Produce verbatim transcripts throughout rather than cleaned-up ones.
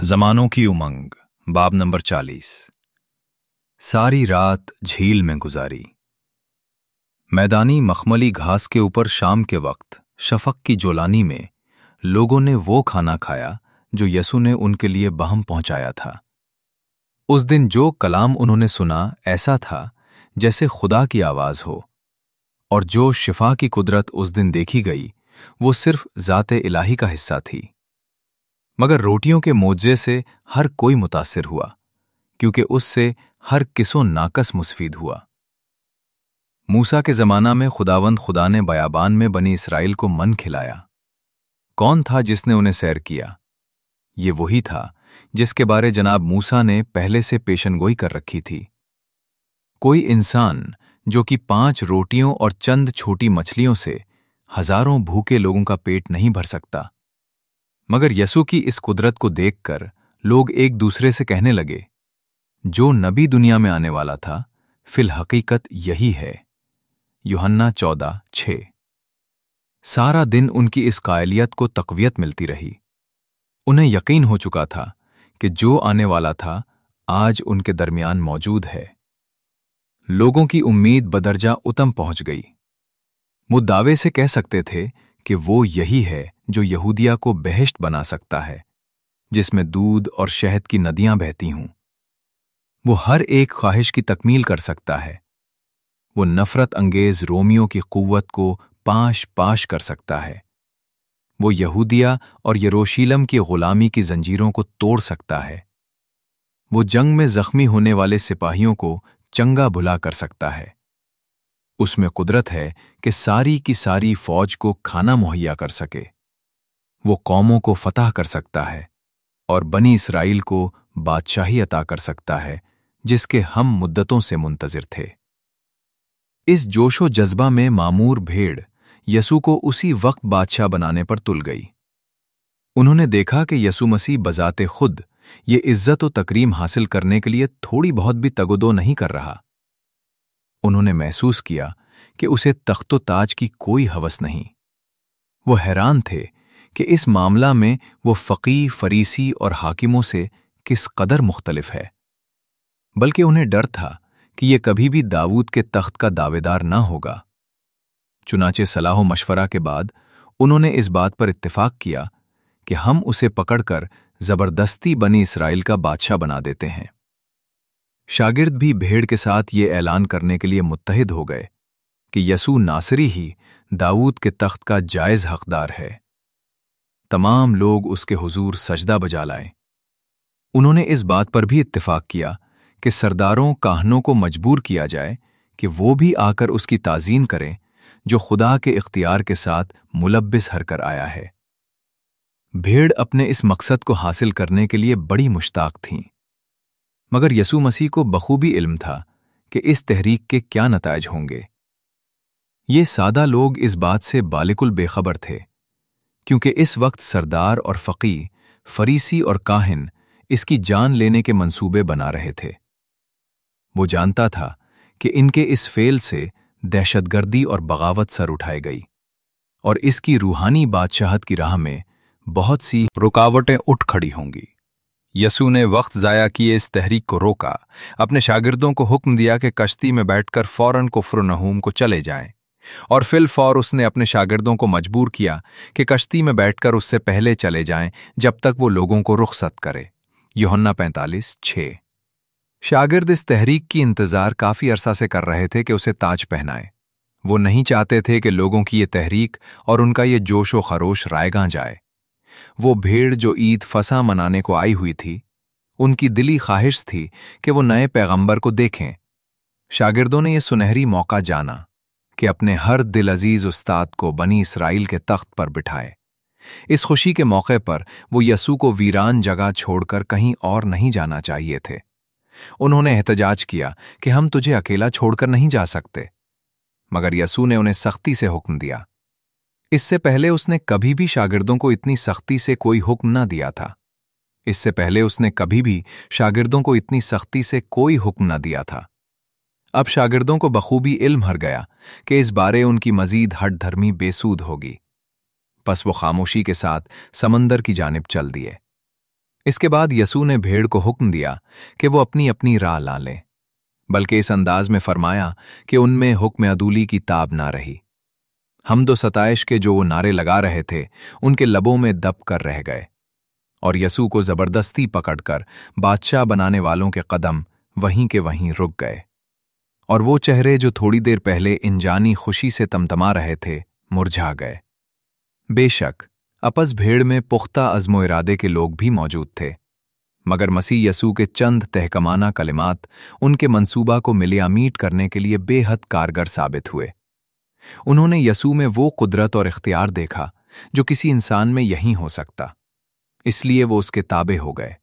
زمانوں کی امنگ باب نمبر چالیس۔ ساری رات جھیل میں گزاری۔ میدانی مخملی گھاس کے اوپر شام کے وقت شفق کی جولانی میں لوگوں نے وہ کھانا کھایا جو یسوع نے ان کے لیے بہم پہنچایا تھا۔ اس دن جو کلام انہوں نے سنا ایسا تھا جیسے خدا کی آواز ہو، اور جو شفا کی قدرت اس دن دیکھی گئی وہ صرف ذات الہی کا حصہ تھی۔ مگر روٹیوں کے معجزے سے ہر کوئی متاثر ہوا، کیونکہ اس سے ہر کس و ناقص مستفید ہوا۔ موسیٰ کے زمانہ میں خداوند خدا نے بیابان میں بنی اسرائیل کو من کھلایا۔ کون تھا جس نے انہیں سیر کیا؟ یہ وہی تھا جس کے بارے جناب موسیٰ نے پہلے سے پیشن گوئی کر رکھی تھی۔ کوئی انسان جو کہ پانچ روٹیوں اور چند چھوٹی مچھلیوں سے ہزاروں بھوکے لوگوں کا پیٹ نہیں بھر سکتا۔ مگر یسوع کی اس قدرت کو دیکھ کر لوگ ایک دوسرے سے کہنے لگے، جو نبی دنیا میں آنے والا تھا فی الحقیقت یہی ہے۔ یوحنا چودہ چھ۔ سارا دن ان کی اس قائلیت کو تقویت ملتی رہی۔ انہیں یقین ہو چکا تھا کہ جو آنے والا تھا آج ان کے درمیان موجود ہے۔ لوگوں کی امید بدرجہ اتم پہنچ گئی۔ وہ دعوے سے کہہ سکتے تھے کہ وہ یہی ہے جو یہودیہ کو بہشت بنا سکتا ہے، جس میں دودھ اور شہد کی ندیاں بہتی ہوں۔ وہ ہر ایک خواہش کی تکمیل کر سکتا ہے۔ وہ نفرت انگیز رومیوں کی قوت کو پاش پاش کر سکتا ہے۔ وہ یہودیہ اور یروشیلم کی غلامی کی زنجیروں کو توڑ سکتا ہے۔ وہ جنگ میں زخمی ہونے والے سپاہیوں کو چنگا بھلا کر سکتا ہے۔ اس میں قدرت ہے کہ ساری کی ساری فوج کو کھانا مہیا کر سکے۔ وہ قوموں کو فتح کر سکتا ہے اور بنی اسرائیل کو بادشاہی عطا کر سکتا ہے جس کے ہم مدتوں سے منتظر تھے۔ اس جوش و جذبہ میں معمور بھیڑ یسوع کو اسی وقت بادشاہ بنانے پر تل گئی۔ انہوں نے دیکھا کہ یسوع مسیح بذات خود یہ عزت و تکریم حاصل کرنے کے لیے تھوڑی بہت بھی تگودو نہیں کر رہا۔ انہوں نے محسوس کیا کہ اسے تخت و تاج کی کوئی ہوس نہیں۔ وہ حیران تھے کہ اس معاملہ میں وہ فقیہ، فریسی اور حاکموں سے کس قدر مختلف ہے، بلکہ انہیں ڈر تھا کہ یہ کبھی بھی داؤد کے تخت کا دعوے دار نہ ہوگا۔ چنانچہ صلاح و مشورہ کے بعد انہوں نے اس بات پر اتفاق کیا کہ ہم اسے پکڑ کر زبردستی بنی اسرائیل کا بادشاہ بنا دیتے ہیں۔ شاگرد بھی بھیڑ کے ساتھ یہ اعلان کرنے کے لیے متحد ہو گئے کہ یسوع ناصری ہی داؤد کے تخت کا جائز حقدار ہے۔ تمام لوگ اس کے حضور سجدہ بجا لائے۔ انہوں نے اس بات پر بھی اتفاق کیا کہ سرداروں کاہنوں کو مجبور کیا جائے کہ وہ بھی آ کر اس کی تعظیم کریں جو خدا کے اختیار کے ساتھ ملبس ہر کر آیا ہے۔ بھیڑ اپنے اس مقصد کو حاصل کرنے کے لیے بڑی مشتاق تھیں، مگر یسوع مسیح کو بخوبی علم تھا کہ اس تحریک کے کیا نتائج ہوں گے۔ یہ سادہ لوگ اس بات سے بالکل بے خبر تھے، کیونکہ اس وقت سردار اور فقیہ، فریسی اور کاہن اس کی جان لینے کے منصوبے بنا رہے تھے۔ وہ جانتا تھا کہ ان کے اس فعل سے دہشت گردی اور بغاوت سر اٹھائے گئی، اور اس کی روحانی بادشاہت کی راہ میں بہت سی رکاوٹیں اٹھ کھڑی ہوں گی۔ یسوع نے وقت ضائع کیے اس تحریک کو روکا، اپنے شاگردوں کو حکم دیا کہ کشتی میں بیٹھ کر فوراً کفرنہوم کو چلے جائیں، اور فی الفور اس نے اپنے شاگردوں کو مجبور کیا کہ کشتی میں بیٹھ کر اس سے پہلے چلے جائیں جب تک وہ لوگوں کو رخصت کرے۔ یوحنا پینتالیس چھ۔ شاگرد اس تحریک کی انتظار کافی عرصہ سے کر رہے تھے کہ اسے تاج پہنائے۔ وہ نہیں چاہتے تھے کہ لوگوں کی یہ تحریک اور ان کا یہ جوش و خروش رائیگاں جائے۔ وہ بھیڑ جو عید فصح منانے کو آئی ہوئی تھی، ان کی دلی خواہش تھی کہ وہ نئے پیغمبر کو دیکھیں۔ شاگردوں نے یہ سنہری موقع جانا کہ اپنے ہر دل عزیز استاد کو بنی اسرائیل کے تخت پر بٹھائے۔ اس خوشی کے موقع پر وہ یسوع کو ویران جگہ چھوڑ کر کہیں اور نہیں جانا چاہیے تھے۔ انہوں نے احتجاج کیا کہ ہم تجھے اکیلا چھوڑ کر نہیں جا سکتے، مگر یسوع نے انہیں سختی سے حکم دیا۔ اس سے پہلے اس نے کبھی بھی شاگردوں کو اتنی سختی سے کوئی حکم نہ دیا تھا۔ اس سے پہلے اس نے کبھی بھی شاگردوں کو اتنی سختی سے کوئی حکم نہ دیا تھا۔ اب شاگردوں کو بخوبی علم ہر گیا کہ اس بارے ان کی مزید ہٹ دھرمی بے سود ہوگی، پس وہ خاموشی کے ساتھ سمندر کی جانب چل دیے۔ इसके बाद यसू ने भेड़ को हुक्म दिया कि वो अपनी अपनी राह ला लें, बल्कि इस अंदाज में फरमाया कि उनमें हुक्म अदूली की ताब ना रही। हमदो सताइश के जो वो नारे लगा रहे थे उनके लबों में दब कर रह गए, और यसू को जबरदस्ती पकड़कर बादशाह बनाने वालों के कदम वहीं के वहीं रुक गए, और वो चेहरे जो थोड़ी देर पहले इंजानी खुशी से तमतमा रहे थे मुरझा गए। बेशक आपस भेड़ में पुख्ता अज़्मो इरादे के लोग भी मौजूद थे, मगर मसीह यसू के चंद तहकमाना कलिमात उनके मंसूबा को मिलियामीट करने के लिए बेहद कारगर साबित हुए। उन्होंने यसू में वो कुदरत और इख्तियार देखा जो किसी इंसान में यहीं हो सकता, इसलिए वो उसके ताबे हो गए।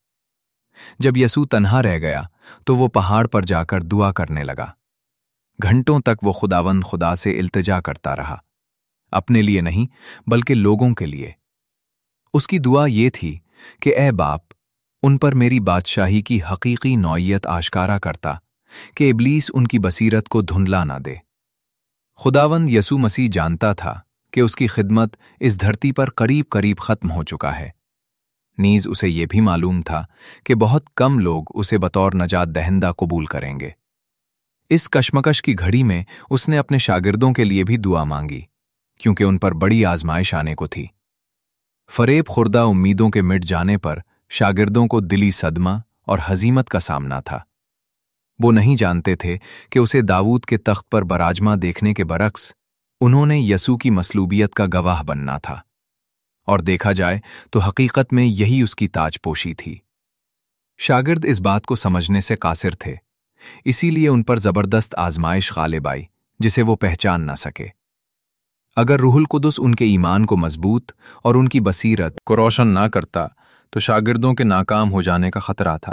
जब यसू तन्हा रह गया तो वो पहाड़ पर जाकर दुआ करने लगा। घंटों तक वो खुदावंद खुदा से इल्तिजा करता रहा, अपने लिए नहीं बल्कि लोगों के लिए। उसकी दुआ ये थी कि ए बाप, उन पर मेरी बादशाही की हकीकी नौइयत आश्कारा करता कि इब्लीस उनकी बसीरत को धुंधला ना दे। खुदावंद यसू मसीह जानता था कि उसकी खिदमत इस धरती पर करीब करीब खत्म हो चुका है। नीज उसे यह भी मालूम था कि बहुत कम लोग उसे बतौर नजात दहिंदा कबूल करेंगे। इस कशमकश की घड़ी में उसने अपने शागिर्दों के लिए भी दुआ मांगी, क्योंकि उन पर बड़ी आजमाइश आने को थी। फरेब खुर्दा उम्मीदों के मिट जाने पर शागिर्दों को दिली सदमा और हजीमत का सामना था। वो नहीं जानते थे कि उसे दाऊद के तख्त पर बराजमा देखने के बरक्स उन्होंने यसू की मसलूबियत का गवाह बनना था, और देखा जाए तो हकीकत में यही उसकी ताजपोशी थी। शागिर्द इस बात को समझने से कासिर थे, इसीलिए उन पर जबरदस्त आजमाइश गालिब आई जिसे वो पहचान ना सके। अगर रूहुल कुदुस उनके ईमान को मजबूत और उनकी बसीरत को रोशन ना करता तो शागिर्दों के नाकाम हो जाने का खतरा था।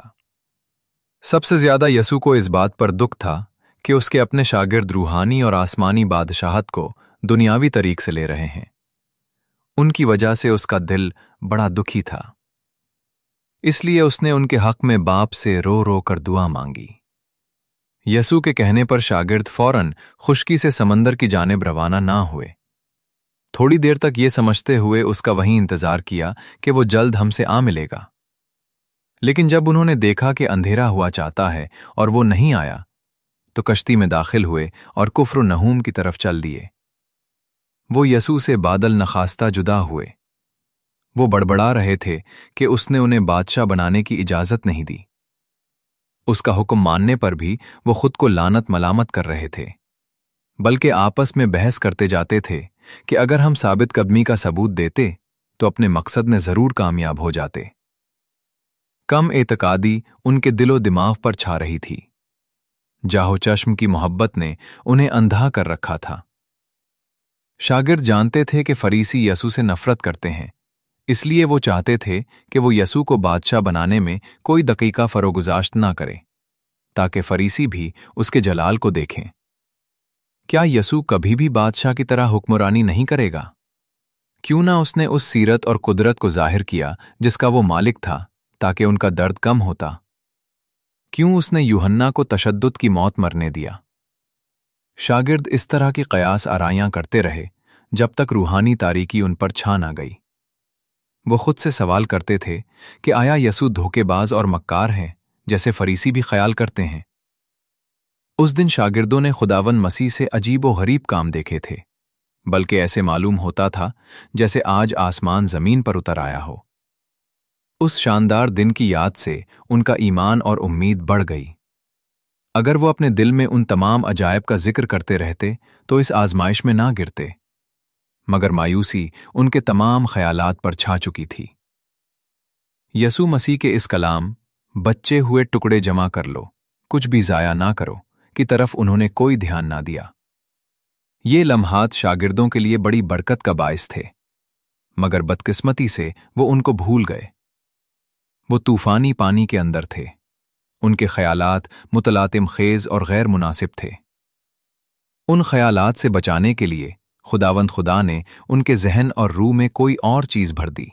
सबसे ज्यादा यसू को इस बात पर दुख था कि उसके अपने शागिर्द रूहानी और आसमानी बादशाहत को दुनियावी तरीक से ले रहे हैं। उनकी वजह से उसका दिल बड़ा दुखी था, इसलिए उसने उनके हक में बाप से रो रो कर दुआ मांगी। यसू के कहने पर शागिर्द फौरन खुश्की से समंदर की जानिब रवाना ना हुए। थोड़ी देर तक ये समझते हुए उसका वहीं इंतजार किया कि वो जल्द हमसे आ मिलेगा, लेकिन जब उन्होंने देखा कि अंधेरा हुआ चाहता है और वो नहीं आया, तो कश्ती में दाखिल हुए और कुफ्र नहूम की तरफ चल दिए। वो यसू से बादल नखास्ता जुदा हुए। वो बड़बड़ा रहे थे कि उसने उन्हें बादशाह बनाने की इजाजत नहीं दी। उसका हुक्म मानने पर भी वो खुद को लानत मलामत कर रहे थे, बल्कि आपस में बहस करते जाते थे कि अगर हम साबित कदमी का सबूत देते तो अपने मकसद में जरूर कामयाब हो जाते। कम एतकादी उनके दिलो दिमाग पर छा रही थी। जाहो चश्म की मोहब्बत ने उन्हें अंधा कर रखा था। शागिर्द जानते थे कि फरीसी यसू से नफरत करते हैं, इसलिए वो चाहते थे कि वो यसू को बादशाह बनाने में कोई दकीका फरोगुजाश्त ना करे, ताकि फरीसी भी उसके जलाल को देखें। क्या यसू कभी भी बादशाह की तरह हुक्मरानी नहीं करेगा? क्यों ना उसने उस सीरत और कुदरत को जाहिर किया जिसका वो मालिक था, ताकि उनका दर्द कम होता? क्यों उसने यूहन्ना को तशद्दुद की मौत मरने दिया? शागिर्द इस तरह की कयास आराइयां करते रहे जब तक रूहानी तारीकी उन पर छा ना गई। वो खुद से सवाल करते थे कि आया यसू धोखेबाज और मक्कार है जैसे फरीसी भी ख्याल करते हैं? उस दिन शागिर्दों ने खुदावन मसीह से अजीब व गरीब काम देखे थे, बल्कि ऐसे मालूम होता था जैसे आज आसमान जमीन पर उतर आया हो। उस शानदार दिन की याद से उनका ईमान और उम्मीद बढ़ गई। अगर वो अपने दिल में उन तमाम अजायब का जिक्र करते रहते तो इस आजमाइश में ना गिरते, मगर मायूसी उनके तमाम ख्यालात पर छा चुकी थी। यसू मसीह के इस कलाम, बच्चे हुए टुकड़े जमा कर लो, कुछ भी जाया ना करो, की तरफ उन्होंने कोई ध्यान ना दिया। ये लम्हात शागिर्दों के लिए बड़ी बरकत का बाइस थे, मगर बदकिस्मती से वो उनको भूल गए। वो तूफानी पानी के अंदर थे। उनके ख्यालात मुतलातिम खेज और गैर मुनासिब थे। उन ख्यालात से बचाने के लिए खुदावंद खुदा ने उनके जहन और रूह में कोई और चीज भर दी।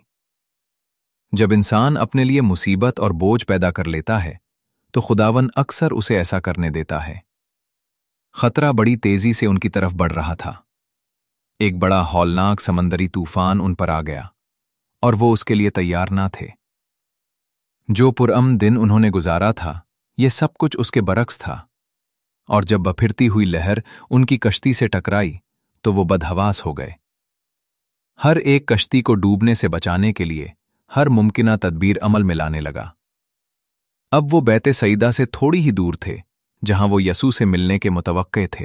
जब इंसान अपने लिए मुसीबत और बोझ पैदा कर लेता है तो खुदावंद अक्सर उसे ऐसा करने देता है। खतरा बड़ी तेजी से उनकी तरफ बढ़ रहा था। एक बड़ा हौलनाक समंदरी तूफान उन पर आ गया और वो उसके लिए तैयार ना थे। जो पुरअमन दिन उन्होंने गुजारा था, ये सब कुछ उसके बरक्स था। और जब बफिरती हुई लहर उनकी कश्ती से टकराई तो वो बदहवास हो गए। हर एक कश्ती को डूबने से बचाने के लिए हर मुमकिना तदबीर अमल में लाने लगा। अब वो बैते सईदा से थोड़ी ही दूर थे, जहां वो यसू से मिलने के मुतवक्के थे।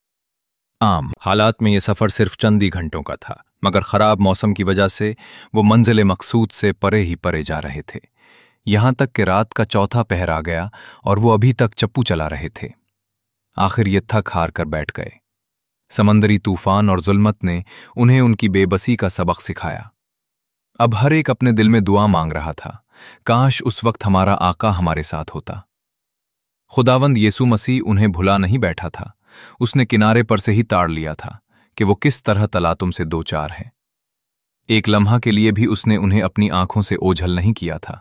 आम हालात में ये सफ़र सिर्फ चंद ही घंटों का था, मगर ख़राब मौसम की वजह से वो मंजिल मकसूद से परे ही परे जा रहे थे। यहां तक कि रात का चौथा पहर आ गया और वो अभी तक चप्पू चला रहे थे। आखिर ये थक हार कर बैठ गए। समंदरी तूफान और जुल्मत ने उन्हें उनकी बेबसी का सबक सिखाया। अब हर एक अपने दिल में दुआ मांग रहा था, काश उस वक्त हमारा आका हमारे साथ होता। खुदावंद यीशु मसीह उन्हें भुला नहीं बैठा था। उसने किनारे पर से ही ताड़ लिया था कि वो किस तरह तलातुम से दो चार है। एक लम्हा के लिए भी उसने उन्हें अपनी आंखों से ओझल नहीं किया था।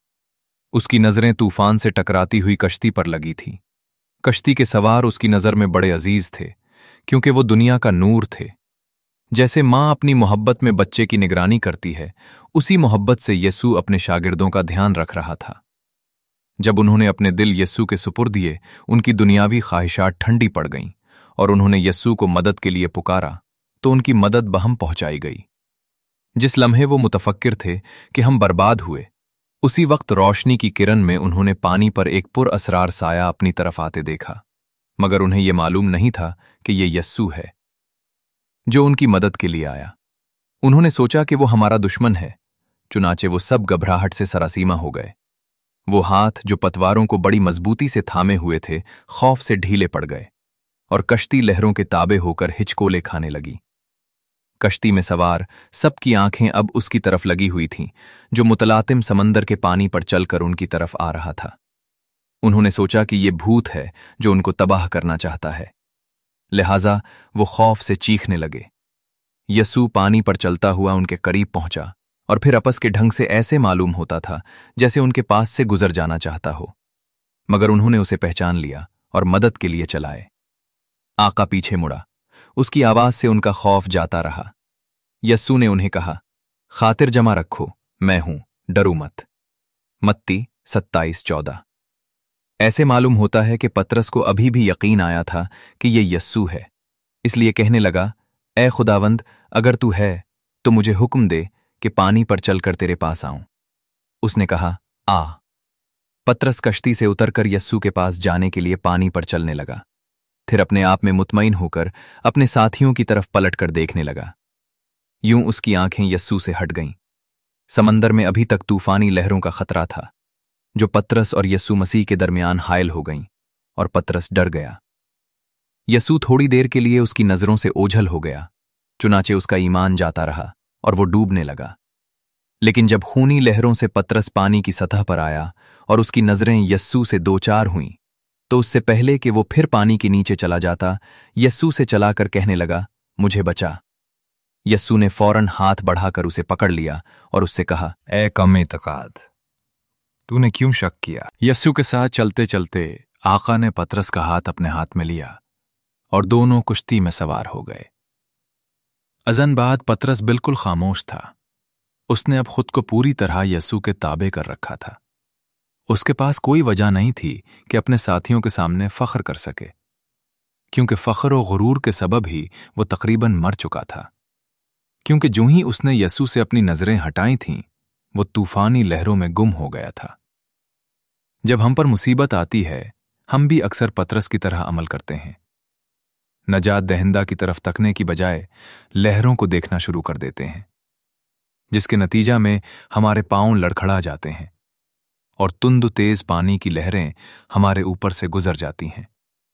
उसकी नजरें तूफान से टकराती हुई कश्ती पर लगी थी। कश्ती के सवार उसकी नजर में बड़े अजीज थे, क्योंकि वो दुनिया का नूर थे। जैसे माँ अपनी मोहब्बत में बच्चे की निगरानी करती है, उसी मोहब्बत से यीशु अपने शागिर्दों का ध्यान रख रहा था। जब उन्होंने अपने दिल यीशु के सुपुर्द दिए, उनकी दुनियावी ख्वाहिशात ठंडी पड़ गईं और उन्होंने यीशु को मदद के लिए पुकारा तो उनकी मदद बहम पहुंचाई गई। जिस लम्हे वो मुतफक्किर थे कि हम बर्बाद हुए, उसी वक्त रोशनी की किरण में उन्होंने पानी पर एक पुर असरार साया अपनी तरफ आते देखा, मगर उन्हें यह मालूम नहीं था कि ये यस्सू है जो उनकी मदद के लिए आया। उन्होंने सोचा कि वो हमारा दुश्मन है, चुनाचे वो सब घबराहट से सरासीमा हो गए। वो हाथ जो पतवारों को बड़ी मजबूती से थामे हुए थे, खौफ से ढीले पड़ गए और कश्ती लहरों के ताबे होकर हिचकोले खाने लगी। कश्ती में सवार सबकी आंखें अब उसकी तरफ लगी हुई थीं, जो मुतलातिम समंदर के पानी पर चलकर उनकी तरफ आ रहा था। उन्होंने सोचा कि ये भूत है जो उनको तबाह करना चाहता है, लिहाजा वो खौफ से चीखने लगे। यस्सू पानी पर चलता हुआ उनके करीब पहुंचा और फिर आपस के ढंग से ऐसे मालूम होता था जैसे उनके पास से गुजर जाना चाहता हो, मगर उन्होंने उसे पहचान लिया और मदद के लिए चलाए। आका पीछे मुड़ा, उसकी आवाज से उनका खौफ जाता रहा। यस्सू ने उन्हें कहा, खातिर जमा रखो, मैं हूं, डरो मत। मत्ती सत्ताईस चौदह। ऐसे मालूम होता है कि पतरस को अभी भी यकीन आया था कि ये यस्सू है, इसलिए कहने लगा, ए खुदावंद, अगर तू है तो मुझे हुक्म दे कि पानी पर चलकर तेरे पास आऊं। उसने कहा, आ। पतरस कश्ती से उतरकर यस्सू के पास जाने के लिए पानी पर चलने लगा, फिर अपने आप में मुतमईन होकर अपने साथियों की तरफ पलटकर देखने लगा। यूं उसकी आंखें यस्सू से हट गईं। समंदर में अभी तक तूफानी लहरों का खतरा था, जो पतरस और यस्सू मसीह के दरमियान हायल हो गईं, और पतरस डर गया। यस्सू थोड़ी देर के लिए उसकी नजरों से ओझल हो गया, चुनाचे उसका ईमान जाता रहा और वो डूबने लगा। लेकिन जब खूनी लहरों से पतरस पानी की सतह पर आया और उसकी नजरें यस्सू से दो चार हुईं, तो उससे पहले कि वो फिर पानी के नीचे चला जाता, यस्सू से चलाकर कहने लगा, मुझे बचा। यस्सू ने फौरन हाथ बढ़ाकर उसे पकड़ लिया और उससे कहा, ए कम एतकाद, तूने क्यों शक किया? यस्सू के साथ चलते चलते आका ने पतरस का हाथ अपने हाथ में लिया और दोनों कुश्ती में सवार हो गए। अज़न बाद पतरस बिल्कुल खामोश था। उसने अब खुद को पूरी तरह यस्सू के ताबे कर रखा था। उसके पास कोई वजह नहीं थी कि अपने साथियों के सामने फख्र कर सके, क्योंकि फख्र और गुरूर के सबब ही वो तकरीबन मर चुका था। क्योंकि जो ही उसने यस्सू से अपनी नजरें हटाई थीं, वो तूफानी लहरों में गुम हो गया था। जब हम पर मुसीबत आती है, हम भी अक्सर पतरस की तरह अमल करते हैं। नजात दहिंदा की तरफ तकने की बजाय लहरों को देखना शुरू कर देते हैं, जिसके नतीजा में हमारे पांव लड़खड़ा जाते हैं और तुंद तेज पानी की लहरें हमारे ऊपर से गुजर जाती हैं।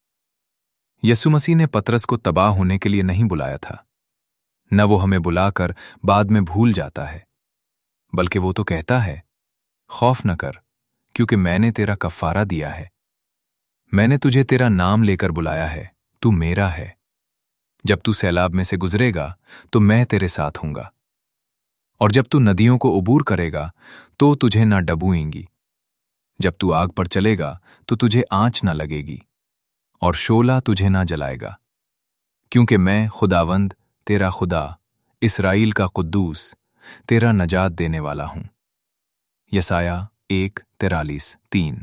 यीशु मसीह ने पतरस को तबाह होने के लिए नहीं बुलाया था। न वो हमें बुलाकर बाद में भूल जाता है, बल्कि वो तो कहता है, खौफ न कर, क्योंकि मैंने तेरा कफ़ारा दिया है। मैंने तुझे तेरा नाम लेकर बुलाया है, तू मेरा है। जब तू सैलाब में से गुजरेगा तो मैं तेरे साथ हूंगा, और जब तू नदियों को उबूर करेगा तो तुझे ना डबूएंगी। जब तू आग पर चलेगा तो तुझे आंच ना लगेगी, और शोला तुझे ना जलाएगा, क्योंकि मैं खुदावंद तेरा खुदा, इसराइल का कुद्दूस, तेरा नजात देने वाला हूं। यसाया ایک तिरालीस तीन।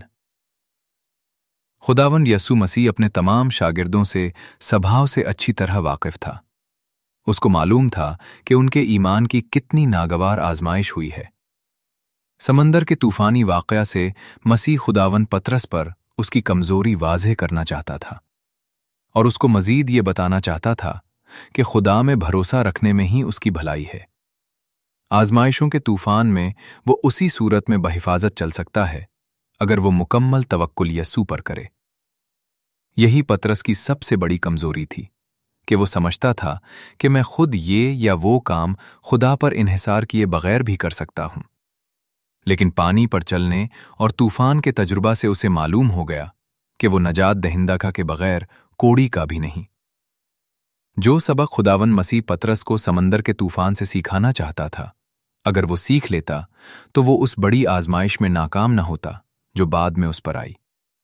खुदावंद यसू मसीह अपने तमाम शागिर्दों से स्वभाव से अच्छी तरह वाकिफ था। उसको मालूम था कि उनके ईमान की कितनी नागवार आजमाइश हुई है। समंदर के तूफानी वाकया से मसीह खुदावंद पतरस पर उसकी कमजोरी वाज़ेह करना चाहता था और उसको मजीद ये बताना चाहता था कि खुदा में भरोसा रखने में ही उसकी भलाई है। आजमाइशों के तूफान में वो उसी सूरत में बहिफाजत चल सकता है अगर वो मुकम्मल तवक्कुल यसू पर करे। यही पतरस की सबसे बड़ी कमजोरी थी कि वो समझता था कि मैं खुद ये या वो काम खुदा पर इन्हिसार किए बगैर भी कर सकता हूं। लेकिन पानी पर चलने और तूफान के तजुर्बा से उसे मालूम हो गया कि वो नजात दहिंदा का के बगैर कोड़ी का भी नहीं। जो सबक खुदावंद मसीह पतरस को समंदर के तूफान से सिखाना चाहता था, अगर वो सीख लेता तो वो उस बड़ी आजमाइश में नाकाम न होता जो बाद में उस पर आई।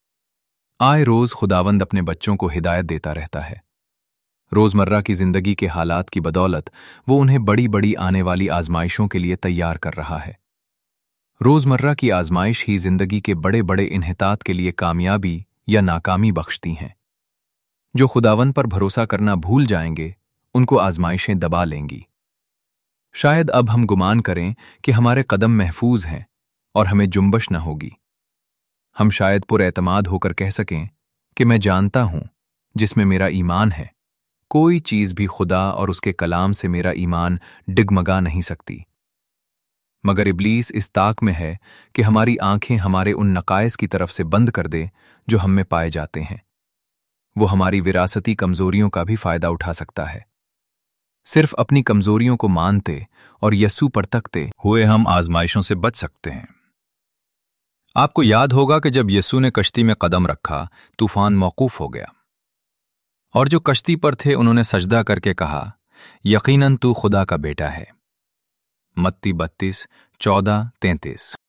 आए रोज खुदावंद अपने बच्चों को हिदायत देता रहता है। रोजमर्रा की जिंदगी के हालात की बदौलत वो उन्हें बड़ी बड़ी आने वाली आजमाइशों के लिए तैयार कर रहा है। रोजमर्रा की आजमाइश ही जिंदगी के बड़े बड़े इन्हितात के लिए कामयाबी या नाकामी बख्शती हैं। जो खुदावंद पर भरोसा करना भूल जाएंगे, उनको आजमाइशें दबा लेंगी। शायद अब हम गुमान करें कि हमारे कदम महफूज हैं और हमें जुम्बश न होगी। हम शायद पुरएतमाद होकर कह सकें कि मैं जानता हूं जिसमें मेरा ईमान है, कोई चीज भी खुदा और उसके कलाम से मेरा ईमान डिगमगा नहीं सकती। मगर इब्लीस इस ताक में है कि हमारी आंखें हमारे उन नकाइस की तरफ से बंद कर दे जो हम में पाए जाते हैं। वो हमारी विरासती कमजोरियों का भी फायदा उठा सकता है। सिर्फ अपनी कमजोरियों को मानते और यसू पर तकते हुए हम आजमाइशों से बच सकते हैं। आपको याद होगा कि जब यसू ने कश्ती में कदम रखा, तूफान मौकूफ हो गया और जो कश्ती पर थे उन्होंने सजदा करके कहा, यकीनन तू खुदा का बेटा है। मत्ती बत्तीस चौदह तैंतीस।